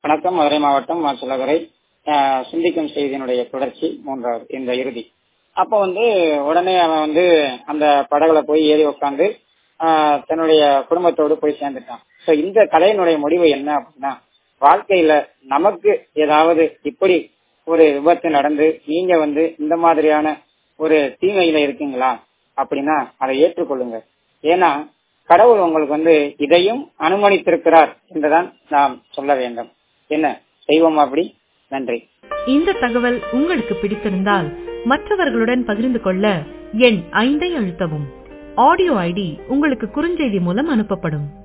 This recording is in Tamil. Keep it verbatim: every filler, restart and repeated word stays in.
வணக்கம். மதுரை மாவட்டம் மாச்சலகரை. ஆஹ் சிந்திக்கும் செய்தியினுடைய தொடர்ச்சி மூன்றாவது இந்த இறுதி. அப்ப வந்து உடனே அவன் வந்து அந்த படகுல போய் ஏறி உட்காந்து ஆஹ் தன்னுடைய குடும்பத்தோடு போய் சேர்ந்துட்டான். சோ இந்த கதையினுடைய முடிவு என்ன அப்படின்னா, வாழ்க்கையில நமக்கு ஏதாவது இப்படி ஒரு விபத்து நடந்து நீங்க வந்து இந்த மாதிரியான ஒரு தீமையில இருக்கீங்களா அப்படின்னா அதை ஏற்றுக்கொள்ளுங்க. ஏன்னா கடவுள் உங்களுக்கு வந்து இதையும் அனுமதித்திருக்கிறார் என்றுதான் நாம் சொல்ல வேண்டும். என்ன செய்வோம் அப்படி. நன்றி. இந்த தகவல் உங்களுக்கு பிடித்திருந்தால் மற்றவர்களுடன் பகிர்ந்து கொள்ள எண் ஐந்தை அழுத்தவும். ஆடியோ ஐடி உங்களுக்கு குறுஞ்செய்தி மூலம் அனுப்பப்படும்.